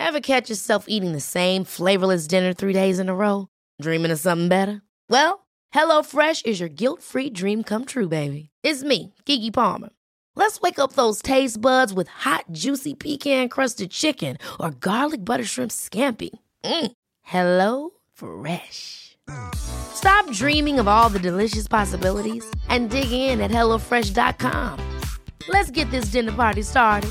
Ever catch yourself eating the same flavorless dinner 3 days in a row? Dreaming of something better? Well, HelloFresh is your guilt-free dream come true, baby. It's me, Keke Palmer. Let's wake up those taste buds with hot, juicy pecan-crusted chicken or garlic butter shrimp scampi. Hello Fresh. Stop dreaming of all the delicious possibilities and dig in at HelloFresh.com. Let's get this dinner party started.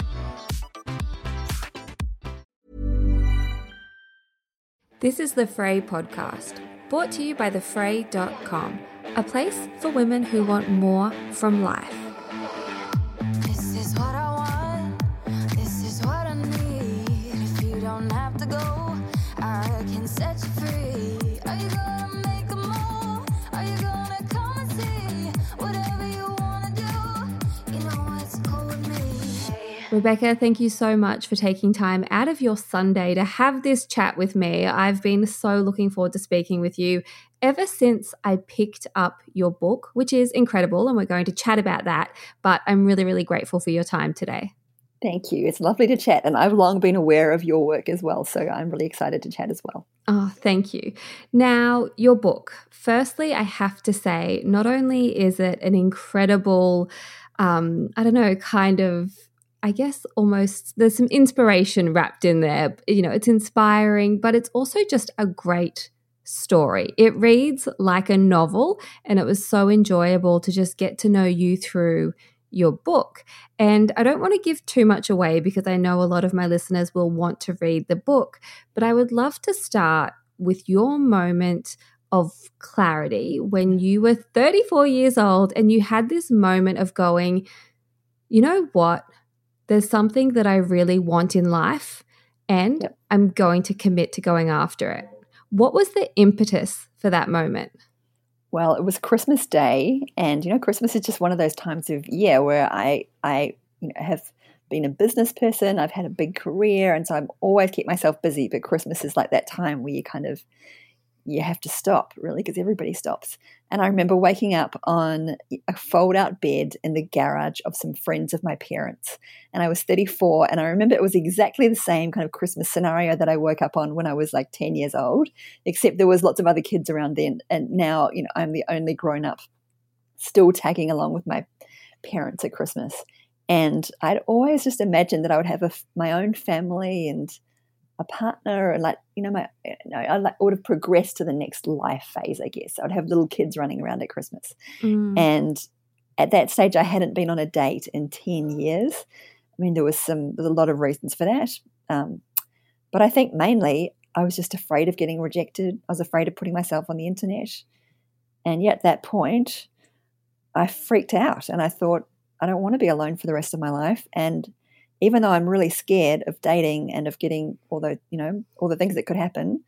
This is the Frey podcast, brought to you by thefrey.com, a place for women who want more from life. This is what I want, this is what I need. If you don't have to go, I can set you free. Are you gonna make a move? Are you gonna come and see? Whatever you wanna do, you know it's cool with me. Rebecca, thank you so much for taking time out of your Sunday to have this chat with me. I've been so looking forward to speaking with you ever since I picked up your book, which is incredible, and we're going to chat about that. But I'm really, really grateful for your time today. Thank you. It's lovely to chat, and I've long been aware of your work as well, so I'm really excited to chat as well. Oh, thank you. Now, your book. Firstly, I have to say, not only is it an incredible, I guess almost there's some inspiration wrapped in there. You know, it's inspiring, but it's also just a great story. It reads like a novel, and it was so enjoyable to just get to know you through your book. And I don't want to give too much away because I know a lot of my listeners will want to read the book, but I would love to start with your moment of clarity when you were 34 years old and you had this moment of going, you know what? There's something that I really want in life, and I'm going to commit to going after it. What was the impetus for that moment? Well, it was Christmas Day, and Christmas is just one of those times of year where I have been a business person. I've had a big career, and so I've always kept myself busy. But Christmas is like that time where you have to stop, really, because everybody stops. And I remember waking up on a fold-out bed in the garage of some friends of my parents. And I was 34, and I remember it was exactly the same kind of Christmas scenario that I woke up on when I was like 10 years old, except there was lots of other kids around then. And now, I'm the only grown-up still tagging along with my parents at Christmas. And I'd always just imagined that I would have my own family and a partner, and I would have progressed to the next life phase, I guess. I'd have little kids running around at Christmas. And at that stage, I hadn't been on a date in 10 years. I mean, there was a lot of reasons for that. But I think mainly I was just afraid of getting rejected. I was afraid of putting myself on the internet. And yet at that point, I freaked out and I thought, I don't want to be alone for the rest of my life. And even though I'm really scared of dating and of getting all the things that could happen,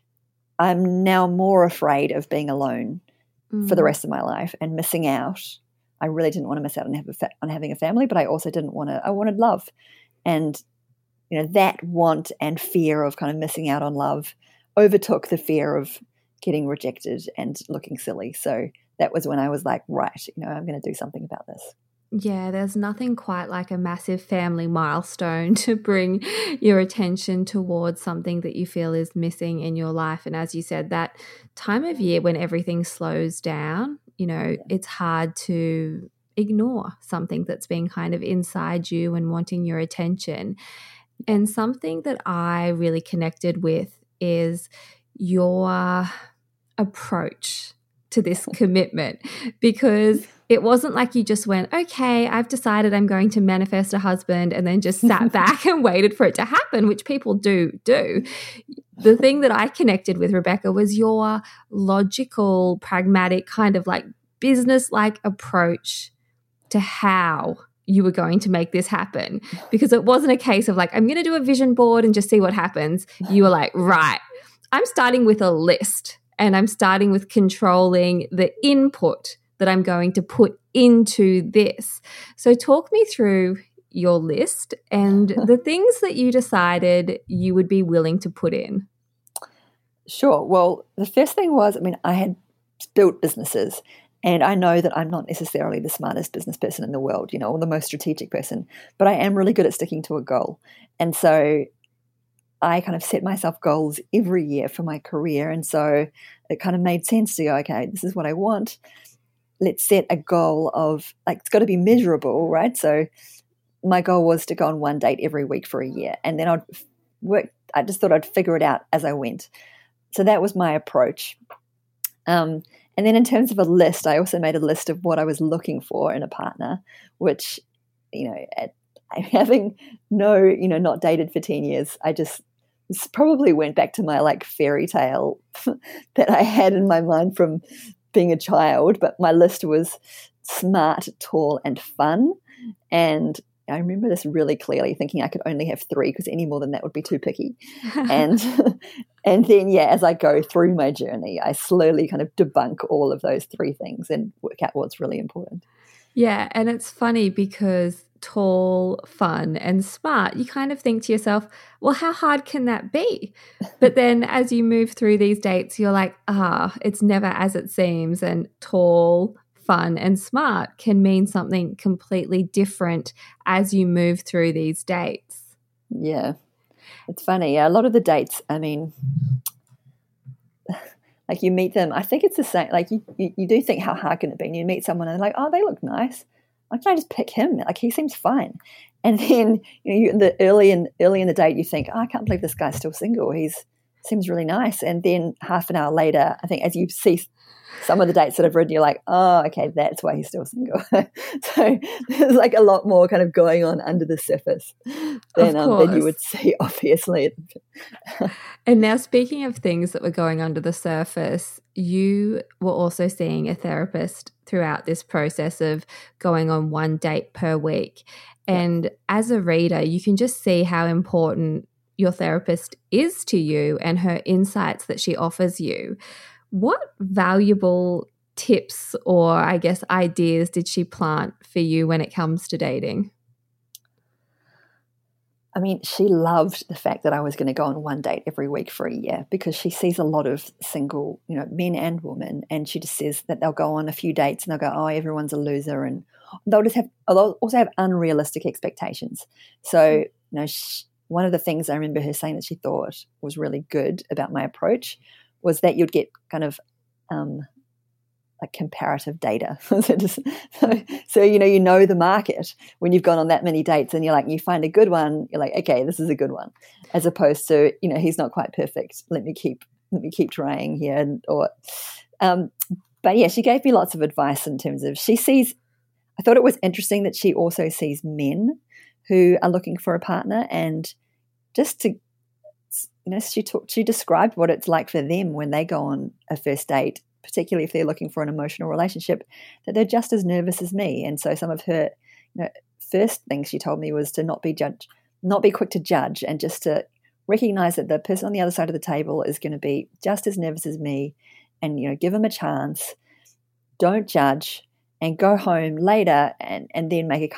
I'm now more afraid of being alone for the rest of my life and missing out. I really didn't want to miss out on having a family, but I also I wanted love. And, that want and fear of kind of missing out on love overtook the fear of getting rejected and looking silly. So that was when I was like, right, I'm going to do something about this. Yeah, there's nothing quite like a massive family milestone to bring your attention towards something that you feel is missing in your life. And as you said, that time of year when everything slows down, it's hard to ignore something that's been kind of inside you and wanting your attention. And something that I really connected with is your approach to this commitment, because it wasn't like you just went, okay, I've decided I'm going to manifest a husband and then just sat back and waited for it to happen, which people do. The thing that I connected with, Rebecca, was your logical, pragmatic, kind of like business-like approach to how you were going to make this happen, because it wasn't a case of like, I'm going to do a vision board and just see what happens. You were like, right, I'm starting with a list. And I'm starting with controlling the input that I'm going to put into this. So talk me through your list and the things that you decided you would be willing to put in. Sure. Well, the first thing was, I had built businesses, and I know that I'm not necessarily the smartest business person in the world, or the most strategic person, but I am really good at sticking to a goal. And so I kind of set myself goals every year for my career. And so it kind of made sense to go, okay, this is what I want. Let's set a goal of, like, it's got to be measurable, right? So my goal was to go on one date every week for a year. And then I just thought I'd figure it out as I went. So that was my approach. And then in terms of a list, I also made a list of what I was looking for in a partner, which, having not dated for 10 years, I just probably went back to my like fairy tale that I had in my mind from being a child. But my list was smart, tall, and fun. And I remember this really clearly, thinking I could only have 3 because any more than that would be too picky. And then, as I go through my journey, I slowly kind of debunk all of those 3 things and work out what's really important. Yeah, and it's funny because tall, fun, and smart, you kind of think to yourself, well, how hard can that be? But then as you move through these dates, you're like, it's never as it seems. And tall, fun, and smart can mean something completely different as you move through these dates. Yeah, it's funny. A lot of the dates, I mean, like you meet them, I think it's the same. Like you do think, how hard can it be? And you meet someone and they're like, oh, they look nice. Why can't I just pick him? Like, he seems fine. And then you early in the date, you think, oh, I can't believe this guy's still single. Seems really nice. And then half an hour later, I think as you see some of the dates that I've read, you're like, oh, okay, that's why he's still single. So there's like a lot more kind of going on under the surface than you would see, obviously. And now, speaking of things that were going under the surface, you were also seeing a therapist throughout this process of going on one date per week. And as a reader, you can just see how important your therapist is to you and her insights that she offers you. What valuable tips or, I guess, ideas did she plant for you when it comes to dating? I mean, she loved the fact that I was going to go on one date every week for a year, because she sees a lot of single, men and women, and she just says that they'll go on a few dates and they'll go, oh, everyone's a loser, and they'll also have unrealistic expectations. So, one of the things I remember her saying that she thought was really good about my approach was that you'd get kind of like comparative data. So you know the market when you've gone on that many dates, and you find a good one, you're like, okay, this is a good one, as opposed to he's not quite perfect, let me keep trying here. But yeah, she gave me lots of advice in terms of, I thought it was interesting that she also sees men who are looking for a partner, and just to she described what it's like for them when they go on a first date, particularly if they're looking for an emotional relationship, that they're just as nervous as me. And so some of her first things she told me was to not be quick to judge, and just to recognize that the person on the other side of the table is going to be just as nervous as me, and give them a chance, don't judge, and go home later and then make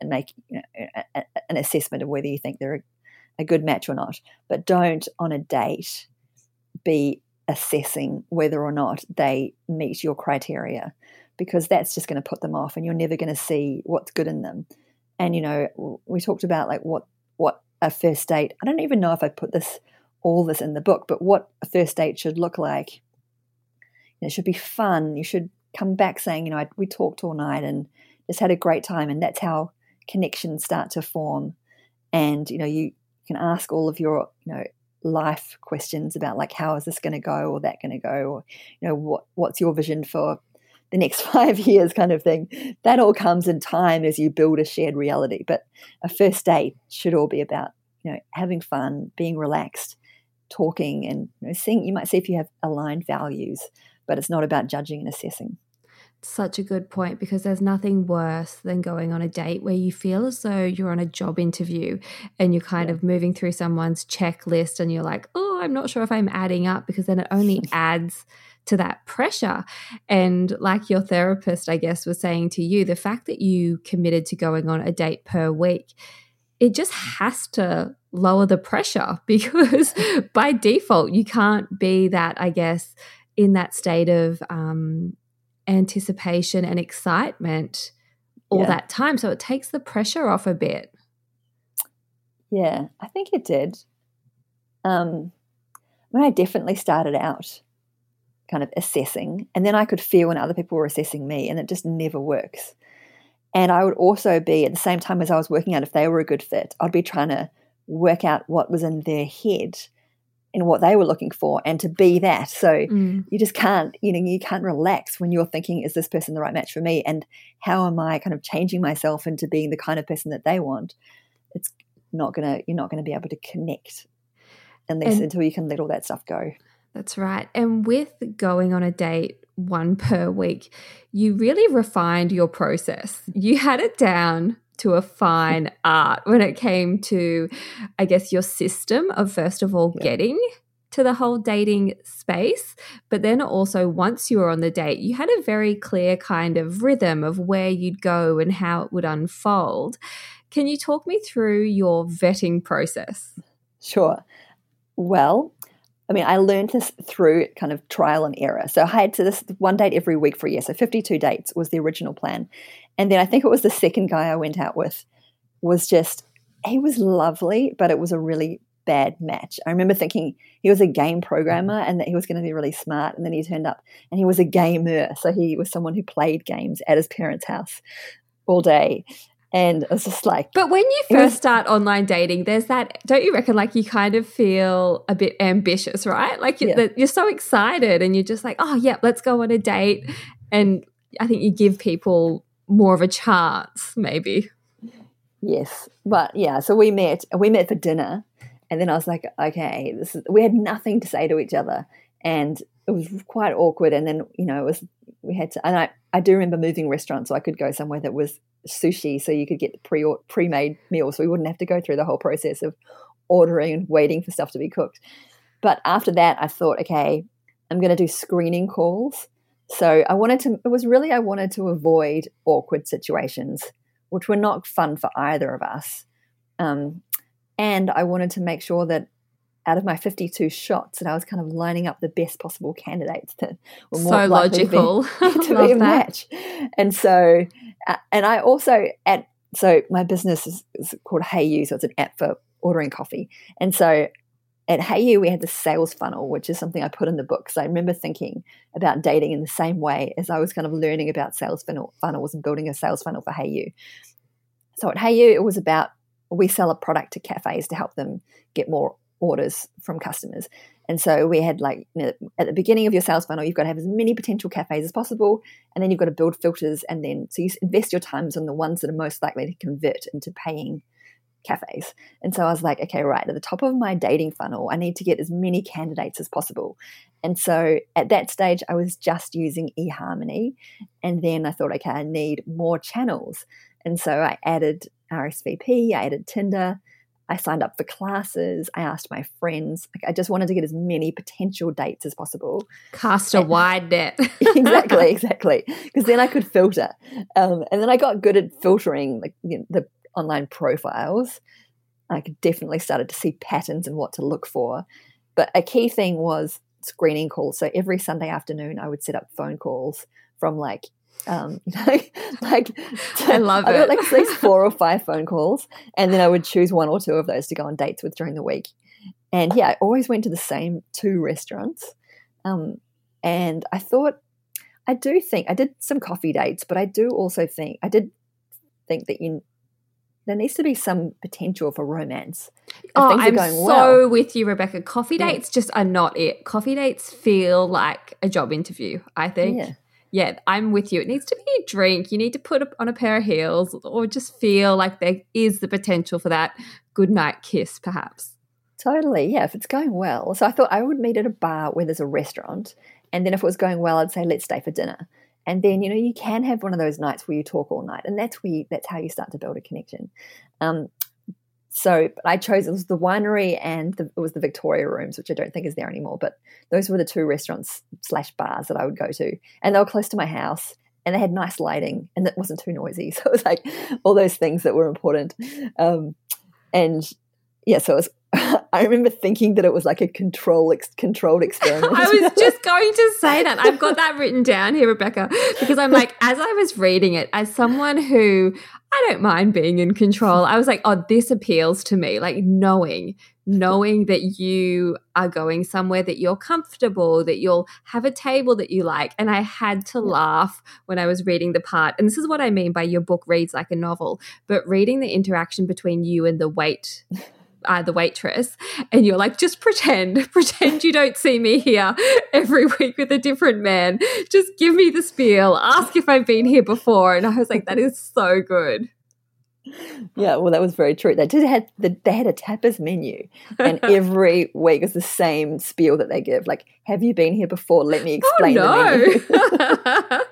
an assessment of whether you think they're a good match or not. But don't on a date be assessing whether or not they meet your criteria, because that's just going to put them off, and you're never going to see what's good in them. And we talked about like what a first date, I don't even know if I put all this in the book, but what a first date should look like. It should be fun. You should come back saying, we talked all night and just had a great time, and that's how connections start to form. And you can ask all of your life questions about, like, how is this going to go, or that going to go, or what's your vision for the next 5 years, kind of thing. That all comes in time as you build a shared reality. But a first date should all be about having fun, being relaxed, talking, and seeing. You might see if you have aligned values, but it's not about judging and assessing. Such a good point, because there's nothing worse than going on a date where you feel as though you're on a job interview and you're kind of moving through someone's checklist, and you're like, oh, I'm not sure if I'm adding up, because then it only adds to that pressure. And like your therapist, I guess, was saying to you, the fact that you committed to going on a date per week, it just has to lower the pressure, because by default you can't be that, I guess, in that state of anticipation and excitement all that time. So it takes the pressure off a bit. Yeah, I think it did. When I definitely started out kind of assessing, and then I could feel when other people were assessing me, and it just never works. And I would also be, at the same time as I was working out if they were a good fit, I'd be trying to work out what was in their head and what they were looking for, and to be that. So you just can't, you can't relax when you're thinking, is this person the right match for me? And how am I kind of changing myself into being the kind of person that they want? You're not going to be able to connect until you can let all that stuff go. That's right. And with going on a date 1 per week, you really refined your process. You had it down to a fine art when it came to, I guess, your system of, first of all, getting to the whole dating space. But then also, once you were on the date, you had a very clear kind of rhythm of where you'd go and how it would unfold. Can you talk me through your vetting process? Sure. Well, I mean, I learned this through kind of trial and error. So I had to this 1 date every week for a year. So 52 dates was the original plan. And then I think it was the second guy I went out with he was lovely, but it was a really bad match. I remember thinking he was a game programmer and that he was going to be really smart. And then he turned up and he was a gamer. So he was someone who played games at his parents' house all day. And it was just like... But when you first start online dating, there's that, don't you reckon, like you kind of feel a bit ambitious, right? Like you're so excited and you're just like, oh, yeah, let's go on a date. And I think you give people more of a chance, maybe. Yes. But yeah, so we met for dinner, and then I was like, okay, we had nothing to say to each other, and it was quite awkward. And then, and I do remember moving restaurants, so I could go somewhere that was sushi, so you could get the pre-made meals, so we wouldn't have to go through the whole process of ordering and waiting for stuff to be cooked. But after that, I thought, okay, I'm going to do screening calls. So I wanted to avoid awkward situations, which were not fun for either of us. And I wanted to make sure that out of my 52 shots that I was kind of lining up the best possible candidates that were more likely logical to be a match. And so, and I also so my business is called HeyU, so it's an app for ordering coffee. And so at HeyU, we had the sales funnel, which is something I put in the book. So I remember thinking about dating in the same way as I was kind of learning about sales funnels and building a sales funnel for HeyU. So at HeyU, it was about, we sell a product to cafes to help them get more orders from customers. And so we had at the beginning of your sales funnel, you've got to have as many potential cafes as possible, and then you've got to build filters, and then so you invest your times on the ones that are most likely to convert into paying cafes. And so I was like, okay, right, at the top of my dating funnel, I need to get as many candidates as possible. And so at that stage, I was just using eHarmony, and then I thought, okay, I need more channels. And so I added RSVP, I added Tinder, I signed up for classes. I asked my friends. I just wanted to get as many potential dates as possible. Cast a wide net. Exactly. Because then I could filter. And then I got good at filtering the online profiles. I definitely started to see patterns and what to look for. But a key thing was screening calls. So every Sunday afternoon, I would set up phone calls from I love it. I got at least 4 or 5 phone calls, and then I would choose 1 or 2 of those to go on dates with during the week. And yeah, I always went to the same 2 restaurants. And I thought, I did some coffee dates, but I did think that there needs to be some potential for romance. I'm so with you, Rebecca. Coffee dates just are not it. Coffee dates feel like a job interview, I think. Yeah, I'm with you. It needs to be a drink. You need to put on a pair of heels or just feel like there is the potential for that goodnight kiss, perhaps. Totally, yeah, if it's going well. So I thought I would meet at a bar where there's a restaurant, and then if it was going well, I'd say, let's stay for dinner. And then, you can have one of those nights where you talk all night, and that's how you start to build a connection. So I chose, it was the winery and it was the Victoria Rooms, which I don't think is there anymore, but those were the 2 restaurants / bars that I would go to. And they were close to my house, and they had nice lighting, and it wasn't too noisy. So it was like all those things that were important. And yeah, so it was, I remember thinking that it was like a controlled experiment. I was just going to say that. I've got that written down here, Rebecca, because I'm like, as I was reading it, as someone who I don't mind being in control, I was like, oh, this appeals to me, like knowing knowing that you are going somewhere that you're comfortable, that you'll have a table that you like. And I had to laugh when I was reading the part. And this is what I mean by your book reads like a novel, but reading the interaction between you and the waitress, and you're like, just pretend you don't see me here every week with a different man. Just give me the spiel. Ask if I've been here before. And I was like, that is so good. Yeah, well, that was very true. They had a tapas menu, and every week is the same spiel that they give. Like, have you been here before? Let me explain the menu.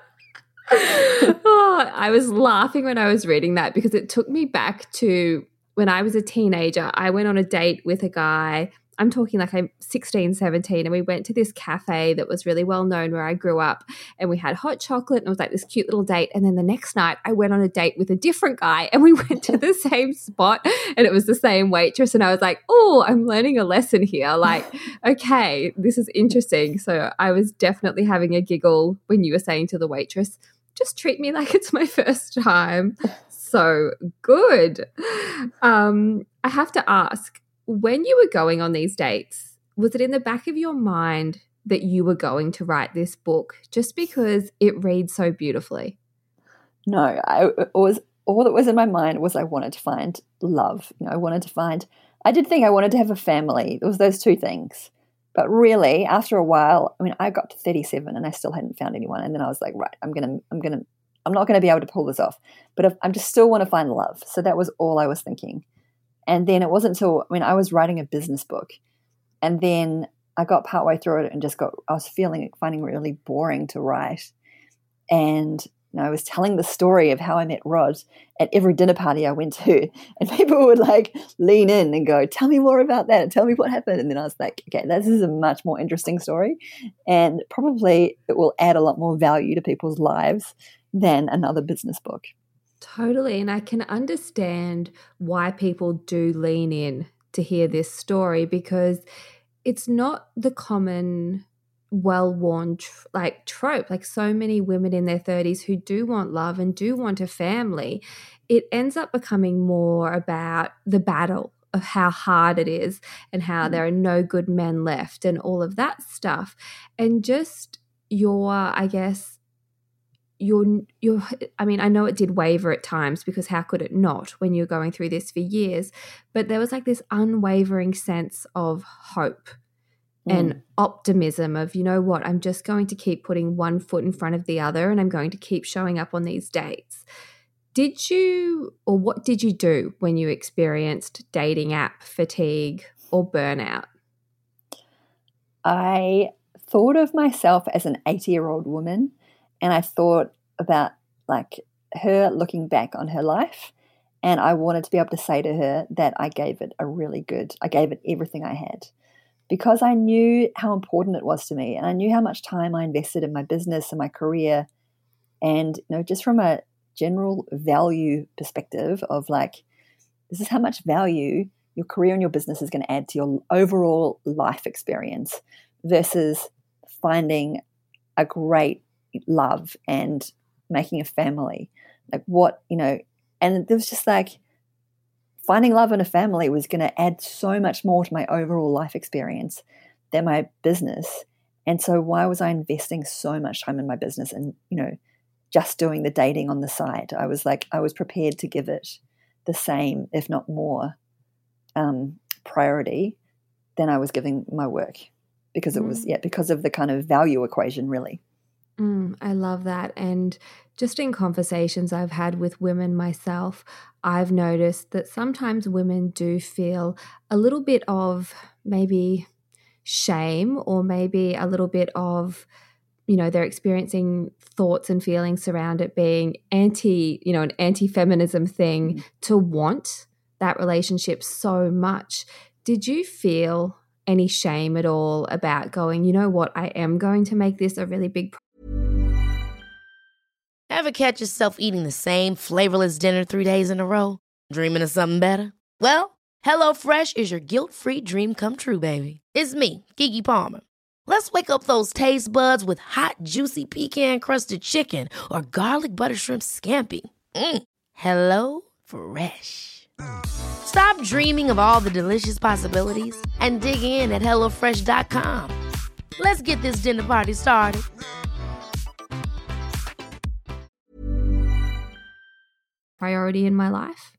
Oh, I was laughing when I was reading that because it took me back to when I was a teenager. I went on a date with a guy. I'm talking like I'm 16, 17, and we went to this cafe that was really well known where I grew up, and we had hot chocolate, and it was like this cute little date. And then the next night I went on a date with a different guy, and we went to the same spot, and it was the same waitress. And I was like, oh, I'm learning a lesson here. Like, okay, this is interesting. So I was definitely having a giggle when you were saying to the waitress, just treat me like it's my first time. So good. I have to ask, when you were going on these dates, was it in the back of your mind that you were going to write this book just because it reads so beautifully? No, all that was in my mind was I wanted to find love. I did think I wanted to have a family. It was those two things. But really, after a while, I mean, I got to 37 and I still hadn't found anyone. And then I was like, right, I'm not going to be able to pull this off. But I just still want to find love. So that was all I was thinking. And then it wasn't until, I was writing a business book, and then I got partway through it and I was finding it really boring to write. And I was telling the story of how I met Rod at every dinner party I went to, and people would like lean in and go, tell me more about that. Tell me what happened. And then I was like, okay, this is a much more interesting story, and probably it will add a lot more value to people's lives than another business book. Totally. And I can understand why people do lean in to hear this story, because it's not the common well-worn trope. Like so many women in their 30s who do want love and do want a family, it ends up becoming more about the battle of how hard it is and how there are no good men left and all of that stuff. And just I know it did waver at times, because how could it not when you're going through this for years? But there was like this unwavering sense of hope and optimism of, you know what, I'm just going to keep putting one foot in front of the other, and I'm going to keep showing up on these dates. What did you do when you experienced dating app fatigue or burnout? I thought of myself as an 80-year-old woman, and I thought about like her looking back on her life, and I wanted to be able to say to her that I gave it everything I had, because I knew how important it was to me, and I knew how much time I invested in my business and my career. And just from a general value perspective of like, this is how much value your career and your business is going to add to your overall life experience versus finding a great love and making a family. Like and there was just like, finding love in a family was going to add so much more to my overall life experience than my business. And so why was I investing so much time in my business and, just doing the dating on the side? I was prepared to give it the same, if not more, priority than I was giving my work, because it was, because of the kind of value equation, really. I love that. And just in conversations I've had with women myself, I've noticed that sometimes women do feel a little bit of maybe shame, or maybe a little bit of, they're experiencing thoughts and feelings around it being an anti-feminism thing to want that relationship so much. Did you feel any shame at all about going, you know what, I am going to make this a really big Ever catch yourself eating the same flavorless dinner 3 days in a row? Dreaming of something better? Well, HelloFresh is your guilt-free dream come true, baby. It's me, Keke Palmer. Let's wake up those taste buds with hot, juicy pecan-crusted chicken or garlic butter shrimp scampi. Hello Fresh. Stop dreaming of all the delicious possibilities and dig in at HelloFresh.com. Let's get this dinner party started. Priority in my life?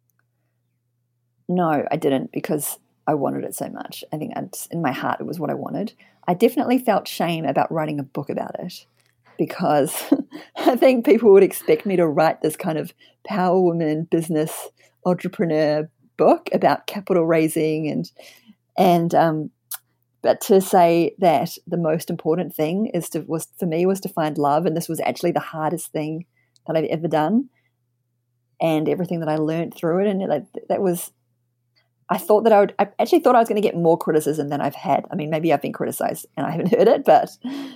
No, I didn't, because I wanted it so much. I think in my heart it was what I wanted. I definitely felt shame about writing a book about it, because I think people would expect me to write this kind of power woman business entrepreneur book about capital raising and but to say that the most important thing was to find love, and this was actually the hardest thing that I've ever done, and everything that I learned through it, and that was. I actually thought I was going to get more criticism than I've had. I mean, maybe I've been criticized and I haven't heard it, but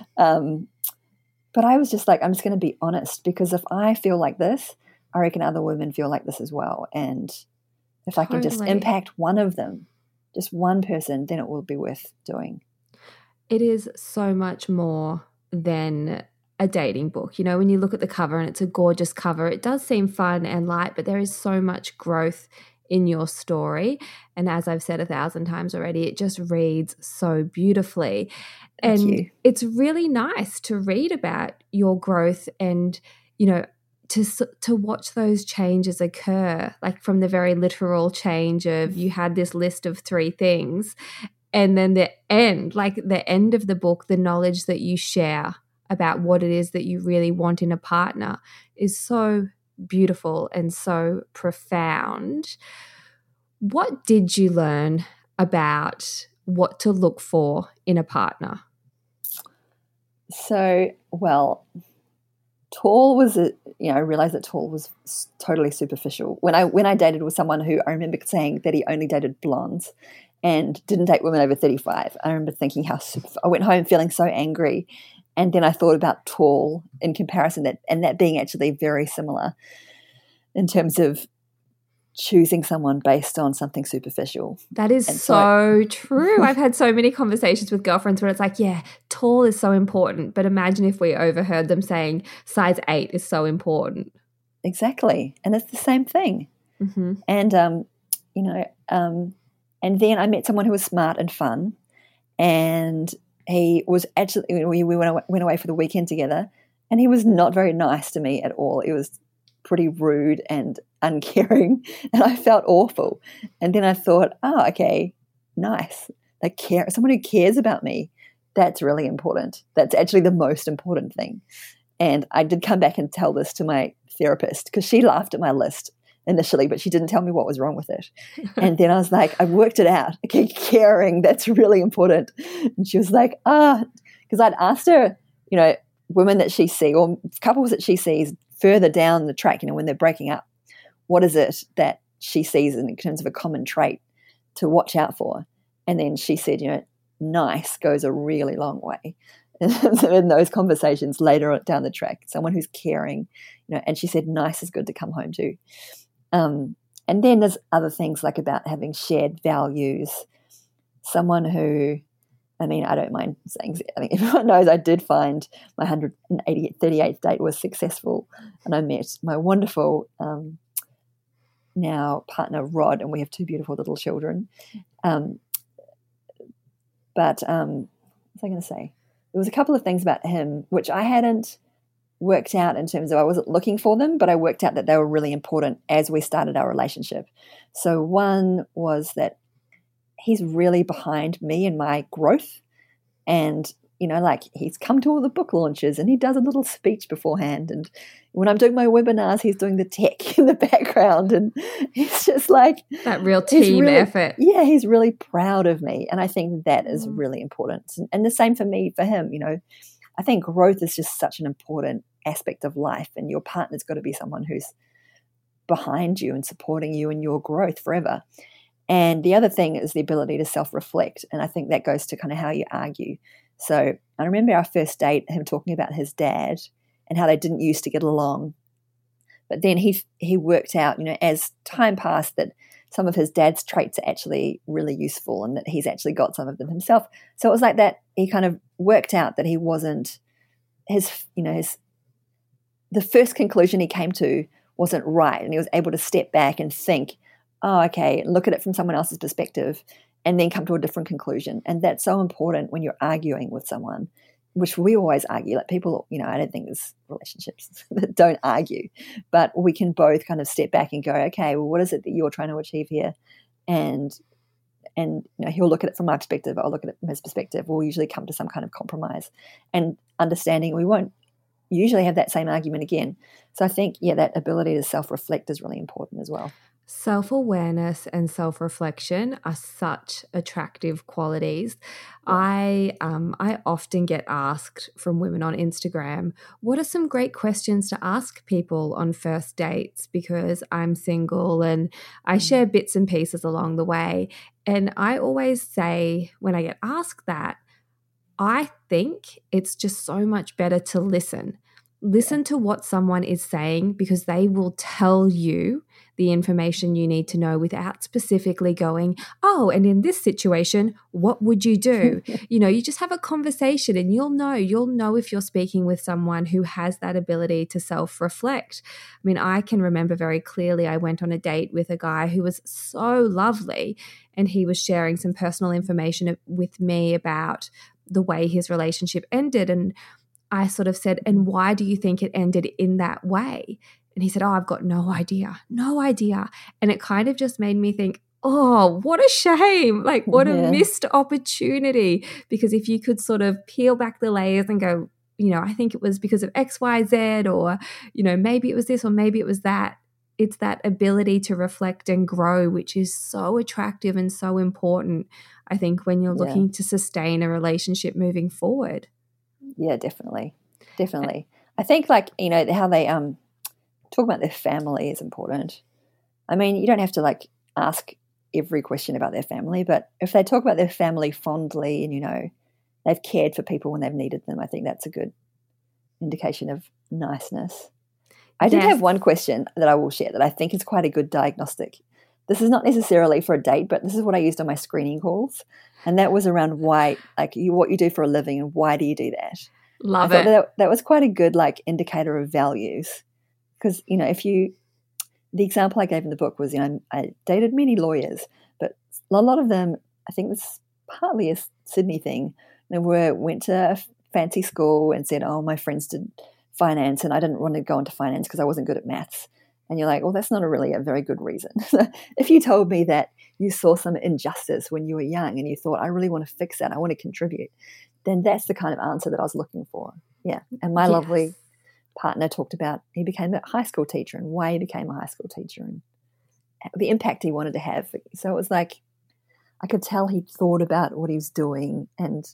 I was just like, I'm just going to be honest, because if I feel like this, I reckon other women feel like this as well. And if I can just impact one of them, just one person, then it will be worth doing. It is so much more than a dating book. You know, when you look at the cover and it's a gorgeous cover, it does seem fun and light, but there is so much growth in your story. And as I've said 1,000 times already, it just reads so beautifully. And it's really nice to read about your growth and, you know, to watch those changes occur, like from the very literal change of you had this list of 3 things, and then the end of the book, the knowledge that you share about what it is that you really want in a partner is so beautiful and so profound. What did you learn about what to look for in a partner? So, well, tall was I realized that tall was totally superficial. When I dated with someone who I remember saying that he only dated blondes and didn't date women over 35, I remember thinking I went home feeling so angry. And then I thought about tall in comparison, that being actually very similar in terms of choosing someone based on something superficial. That is so true. I've had so many conversations with girlfriends where it's like, yeah, tall is so important. But imagine if we overheard them saying size 8 is so important. Exactly. And it's the same thing. Mm-hmm. And, and then I met someone who was smart and fun, and he was actually, we went away for the weekend together, and he was not very nice to me at all. It was pretty rude and uncaring, and I felt awful. And then I thought, oh, okay, nice. Someone who cares about me, that's really important. That's actually the most important thing. And I did come back and tell this to my therapist, because she laughed at my list initially, but she didn't tell me what was wrong with it. And then I was like, I worked it out. Okay, caring, that's really important. And she was like, because I'd asked her, women that she sees, or couples that she sees further down the track, when they're breaking up, what is it that she sees in terms of a common trait to watch out for? And then she said, nice goes a really long way in those conversations later down the track. Someone who's caring, and she said nice is good to come home to. And then there's other things like about having shared values. Someone who, I don't mind saying, I think everyone knows I did find my 138th date was successful, and I met my wonderful now partner Rod, and we have 2 beautiful little children. But what was I going to say? There was a couple of things about him which I hadn't worked out in terms of, I wasn't looking for them, but I worked out that they were really important as we started our relationship. So one was that he's really behind me in my growth, and he's come to all the book launches, and he does a little speech beforehand, and when I'm doing my webinars, he's doing the tech in the background, and he's just like that real team effort. Yeah, he's really proud of me, and I think that is really important. And the same for me, for him. I think growth is just such an important aspect of life, and your partner's got to be someone who's behind you and supporting you in your growth forever. And the other thing is the ability to self-reflect, and I think that goes to kind of how you argue. So I remember our first date, him talking about his dad and how they didn't used to get along. But then he worked out, as time passed, that some of his dad's traits are actually really useful, and that he's actually got some of them himself. So it was like that he kind of worked out that he wasn't the first conclusion he came to wasn't right, and he was able to step back and think, oh, okay, look at it from someone else's perspective and then come to a different conclusion. And that's so important when you're arguing with someone, which we always argue. Like people, I don't think there's relationships that don't argue, but we can both kind of step back and go, okay, well, what is it that you're trying to achieve here? And he'll look at it from my perspective, I'll look at it from his perspective. We'll usually come to some kind of compromise and understanding. We won't usually have that same argument again. So I think, that ability to self-reflect is really important as well. Self-awareness and self-reflection are such attractive qualities. I often get asked from women on Instagram, what are some great questions to ask people on first dates, because I'm single, and I share bits and pieces along the way. And I always say, when I get asked that, I think it's just so much better to listen. Listen to what someone is saying, because they will tell you the information you need to know without specifically going, oh, and in this situation, what would you do? You just have a conversation and you'll know if you're speaking with someone who has that ability to self-reflect. I mean, I can remember very clearly I went on a date with a guy who was so lovely, and he was sharing some personal information with me about the way his relationship ended. And I sort of said, and why do you think it ended in that way? And he said, oh, I've got no idea. And it kind of just made me think, oh, what a shame. Like, what a missed opportunity. Because if you could sort of peel back the layers and go, I think it was because of X, Y, Z, or, maybe it was this or maybe it was that. It's that ability to reflect and grow, which is so attractive and so important, I think, when you're looking to sustain a relationship moving forward. Yeah, definitely. I think how they talk about their family is important. I mean, you don't have to ask every question about their family, but if they talk about their family fondly and they've cared for people when they've needed them, I think that's a good indication of niceness. I did have one question that I will share that I think is quite a good diagnostic. This is not necessarily for a date, but this is what I used on my screening calls. And that was around why, what you do for a living and why do you do that? Love it. That was quite a good indicator of values. Because, the example I gave in the book was, I dated many lawyers, but a lot of them, I think this is partly a Sydney thing, went to a fancy school and said, oh, my friends did finance and I didn't want to go into finance because I wasn't good at maths. And you're like, well, that's not really a very good reason. If you told me that you saw some injustice when you were young and you thought, I really want to fix that, I want to contribute, then that's the kind of answer that I was looking for. Yeah. And my lovely partner talked about he became a high school teacher and why he became a high school teacher and the impact he wanted to have. So it was I could tell he thought about what he was doing and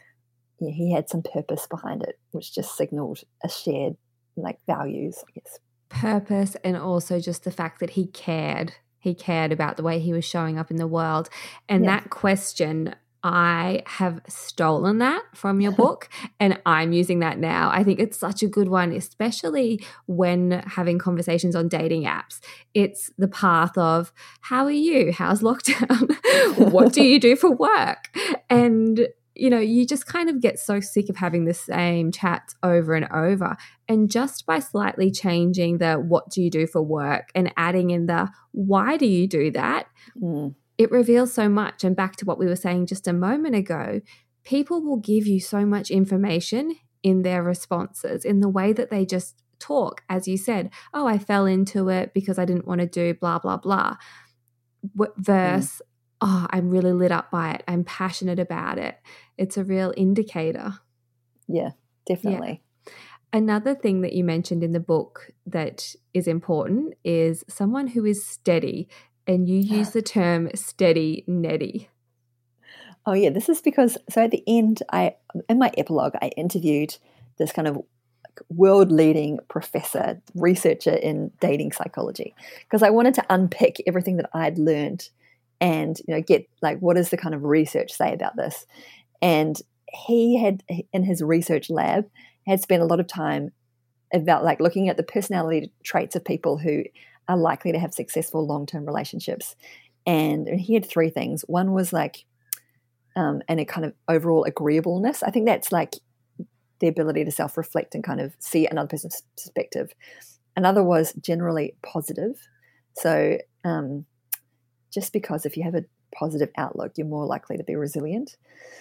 he had some purpose behind it, which just signaled a shared values, I guess. Purpose, and also just the fact that he cared about the way he was showing up in the world. And that question, I have stolen that from your book and I'm using that now. I think it's such a good one, especially when having conversations on dating apps. It's the path of, how are you? How's lockdown? What do you do for work? And you just kind of get so sick of having the same chats over and over. And just by slightly changing the what do you do for work and adding in the why do you do that, it reveals so much. And back to what we were saying just a moment ago, people will give you so much information in their responses, in the way that they just talk. As you said, oh, I fell into it because I didn't want to do blah, blah, blah. Versus, oh, I'm really lit up by it. I'm passionate about it. It's a real indicator. Yeah, definitely. Yeah. Another thing that you mentioned in the book that is important is someone who is steady, and you use the term steady Neddy. Oh, yeah. This is because, so at the end, in my epilogue, I interviewed this kind of world-leading professor, researcher in dating psychology, because I wanted to unpick everything that I'd learned and get what does the kind of research say about this. And he had, in his research lab, had spent a lot of time about looking at the personality traits of people who are likely to have successful long-term relationships. And he had three things. One was and a kind of overall agreeableness. I think that's the ability to self-reflect and kind of see another person's perspective. Another was generally positive. So just because if you have a positive outlook, you're more likely to be resilient.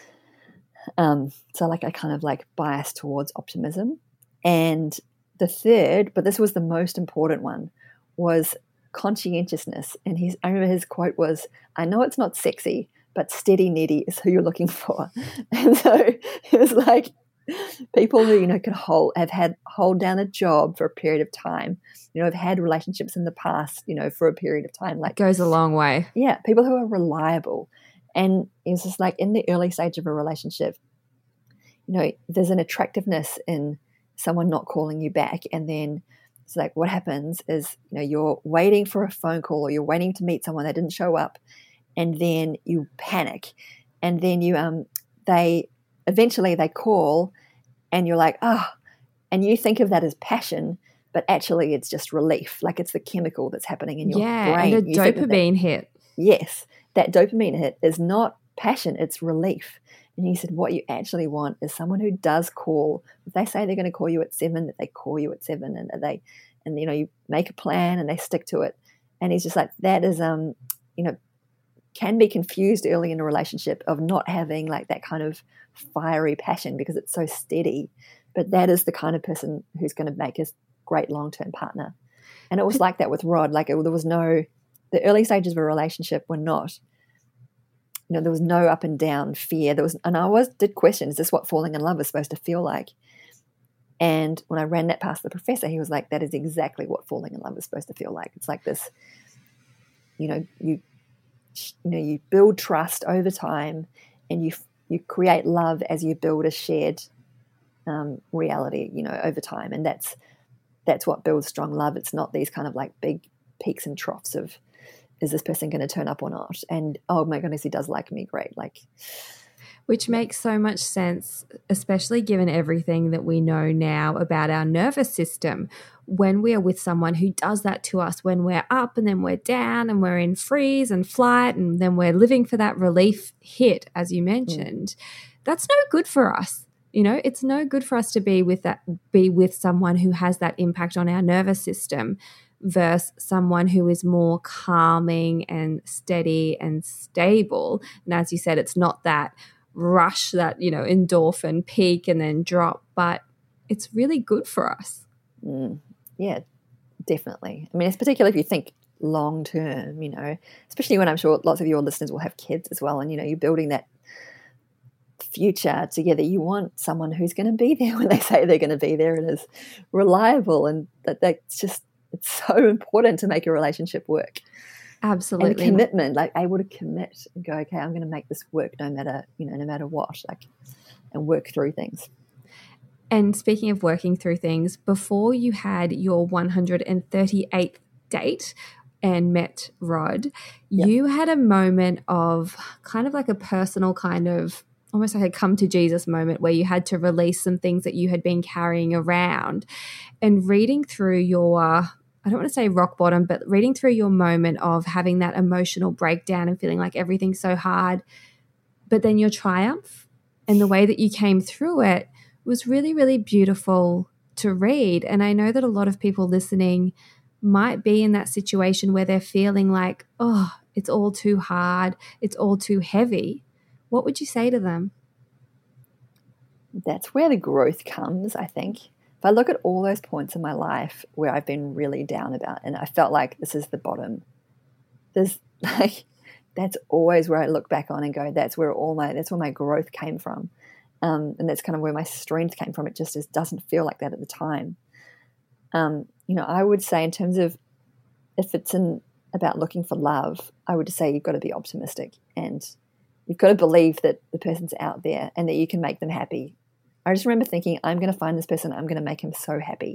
So like I kind of like bias towards optimism. And the third, but this was the most important one, was conscientiousness. And I remember his quote was, "I know it's not sexy, but steady Neddy is who you're looking for." And so it was like people who, can hold down a job for a period of time, have had relationships in the past, for a period of time. Like, It goes a long way. yeah, people who are reliable. And it's just like in the early stage of a relationship, there's an attractiveness in someone not calling you back. And then it's like what happens is, you're waiting for a phone call or you're waiting to meet someone that didn't show up. And then you panic. And then they eventually call and you're like, and you think of that as passion, but actually it's just relief. Like it's the chemical that's happening in your brain. And a dopamine hit. Yes, that dopamine hit is not passion, it's relief. And he said what you actually want is someone who does call. If they say they're going to call you at 7, that they call you at 7, and you make a plan and they stick to it. And he's just like, that is can be confused early in a relationship of not having like that kind of fiery passion because it's so steady. But that is the kind of person who's going to make a great long-term partner. And it was like that with Rod. Like there was the early stages of a relationship were not, there was no up and down fear. And I did question, is this what falling in love is supposed to feel like? And when I ran that past the professor, he was like, that is exactly what falling in love is supposed to feel like. It's like this, you build trust over time, and you create love as you build a shared reality, over time. And that's what builds strong love. It's not these kind of like big peaks and troughs of, is this person going to turn up or not? And oh my goodness, he does like me, great. Which makes so much sense, especially given everything that we know now about our nervous system. When we are with someone who does that to us, when we're up and then we're down and we're in freeze and flight and then we're living for that relief hit, as you mentioned, that's no good for us. It's no good for us to be with someone who has that impact on our nervous system versus someone who is more calming and steady and stable. And as you said, it's not that rush, that, endorphin peak and then drop, but it's really good for us. Yeah, definitely. I mean, it's particularly if you think long term, especially when I'm sure lots of your listeners will have kids as well. And, you're building that future together. You want someone who's going to be there when they say they're going to be there and is reliable. And that's just, it's so important to make a relationship work. Absolutely. And commitment, like able to commit and go, okay, I'm going to make this work no matter what, and work through things. And speaking of working through things, before you had your 138th date and met Rod, you had a moment of kind of like a personal kind of almost like a come to Jesus moment where you had to release some things that you had been carrying around. And reading through your, I don't want to say rock bottom, but reading through your moment of having that emotional breakdown and feeling like everything's so hard, but then your triumph and the way that you came through it was really, really beautiful to read. And I know that a lot of people listening might be in that situation where they're feeling like, oh, it's all too hard, it's all too heavy. What would you say to them? That's where the growth comes, I think. If I look at all those points in my life where I've been really down about and I felt like this is the bottom, that's always where I look back on and go, that's where my growth came from. And that's kind of where my strength came from. It just doesn't feel like that at the time. I would say in terms of if it's about looking for love, I would say you've got to be optimistic and you've got to believe that the person's out there and that you can make them happy. I just remember thinking, I'm going to find this person, I'm going to make him so happy.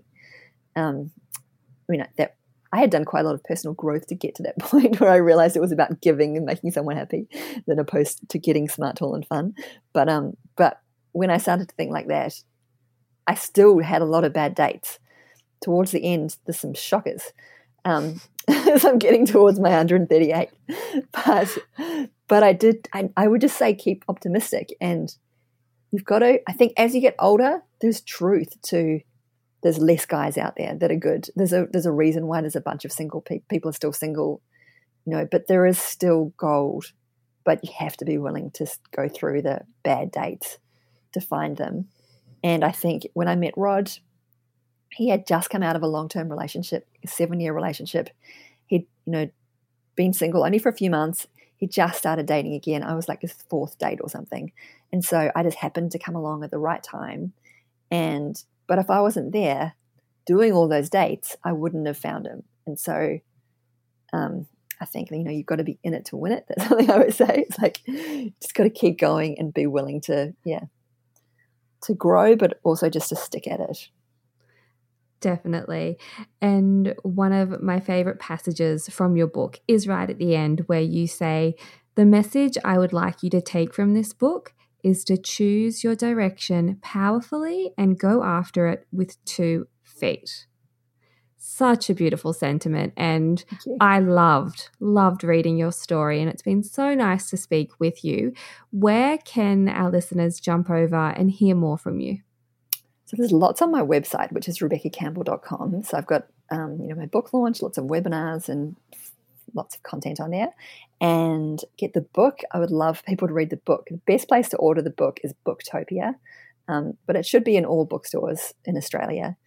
That I had done quite a lot of personal growth to get to that point where I realized it was about giving and making someone happy than opposed to getting smart, tall, and fun. But when I started to think like that, I still had a lot of bad dates. Towards the end, there's some shockers. As I'm getting towards my 138. But I would just say keep optimistic. And you've got to, I think as you get older, there's truth to, there's less guys out there that are good. There's a reason why there's a bunch of single people are still single, but there is still gold, but you have to be willing to go through the bad dates to find them. And I think when I met Rod, he had just come out of a long-term relationship, a 7-year relationship. He'd, been single only for a few months. He just started dating again. I was like his 4th date or something. And so I just happened to come along at the right time. But if I wasn't there doing all those dates, I wouldn't have found him. And so I think, you've got to be in it to win it. That's something I would say. It's like, just got to keep going and be willing to grow, but also just to stick at it. Definitely. And one of my favorite passages from your book is right at the end where you say, the message I would like you to take from this book is to choose your direction powerfully and go after it with 2 feet. Such a beautiful sentiment. And I loved reading your story, and it's been so nice to speak with you. Where can our listeners jump over and hear more from you? So there's lots on my website, which is RebeccaCampbell.com. So I've got, my book launch, lots of webinars and lots of content on there. And get the book. I would love people to read the book. The best place to order the book is Booktopia, but it should be in all bookstores in Australia.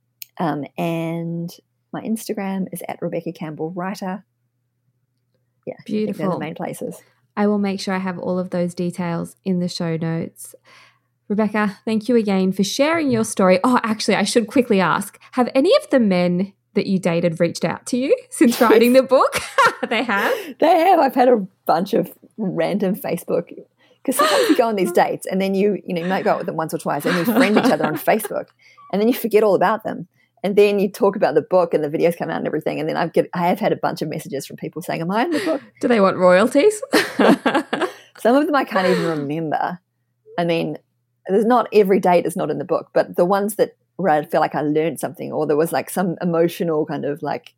And my Instagram is @RebeccaCampbellWriter. Yeah, beautiful. They're the main places. I will make sure I have all of those details in the show notes. Rebecca, thank you again for sharing your story. Oh, actually, I should quickly ask, have any of the men that you dated reached out to you since writing the book? They have? They have. I've had a bunch of random Facebook, because sometimes you go on these dates and then you might go out with them once or twice and you friend each other on Facebook and then you forget all about them. And then you talk about the book and the videos come out and everything. And then I have had a bunch of messages from people saying, am I in the book? Do they want royalties? Some of them I can't even remember. I mean, there's not every date is not in the book, but the ones that where I feel like I learned something or there was like some emotional kind of like,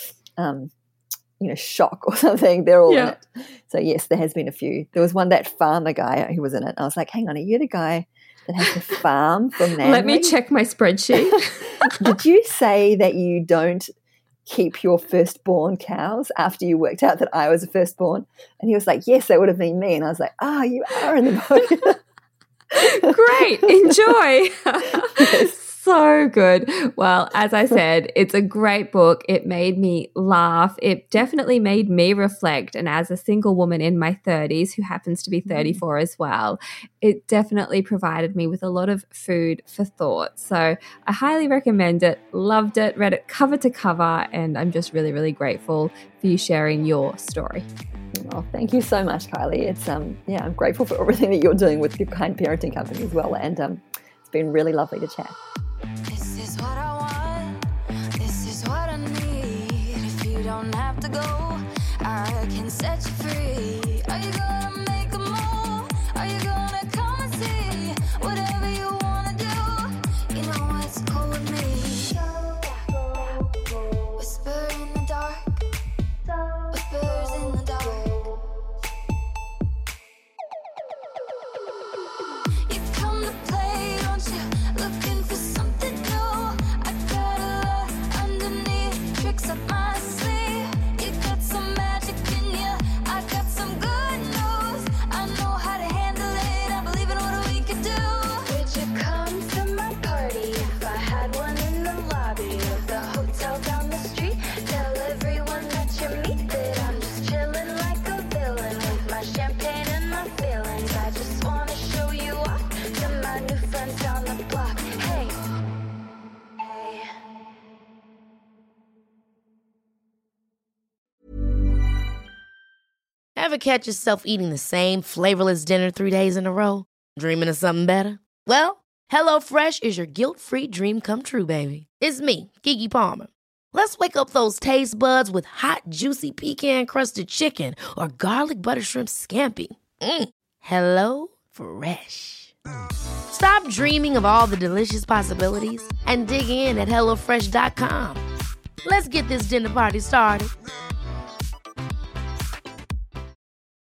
shock or something, they're all in it. So yes, there has been a few. There was one, that farmer guy who was in it. I was like, hang on, are you the guy that has the farm from Manly? Let me check my spreadsheet. Did you say that you don't keep your firstborn cows after you worked out that I was a firstborn? And he was like, yes, that would have been me. And I was like, you are in the book. Great. Enjoy. Yes. So good. Well, as I said, it's a great book. It made me laugh. It definitely made me reflect. And as a single woman in my 30s, who happens to be 34 as well, it definitely provided me with a lot of food for thought. So I highly recommend it. Loved it. Read it cover to cover. And I'm just really, really grateful for you sharing your story. Oh, thank you so much, Kylie. It's I'm grateful for everything that you're doing with your Kind Parenting company as well. And it's been really lovely to chat. This is what I want. This is what I need. If you don't have to go, I can set you free. Are you gonna make a move? Are you gonna come and see? Whatever you wanna do, you know it's cool with me. Whisper in the dark. Whispers in the dark. You come to play, don't you? Looking for something new. I got a lot underneath, tricks up my sleeve. You got some magic in you. I got some good news. I know how to handle it. I believe in what we could do. Would you come to my party if I had one in the lobby of the hotel down the street? Tell everyone that you meet that I'm just chilling like a villain with my champagne and my feelings. I just wanna show you off to my new friends on the block. Hey, hey. Ever catch yourself eating the same flavorless dinner 3 days in a row? Dreaming of something better? Well, HelloFresh is your guilt-free dream come true, baby. It's me, Keke Palmer. Let's wake up those taste buds with hot, juicy pecan-crusted chicken or garlic butter shrimp scampi. Hello Fresh. Stop dreaming of all the delicious possibilities and dig in at HelloFresh.com. Let's get this dinner party started.